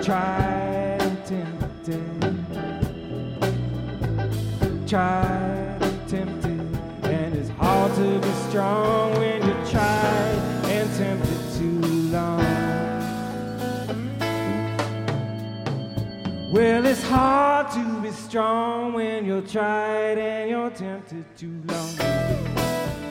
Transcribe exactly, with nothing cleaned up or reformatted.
tried and tempted, tried and tempted, and it's hard to be strong when you tried and tempted too long. Well, it's hard to be strong when you're tried and you're tempted too long.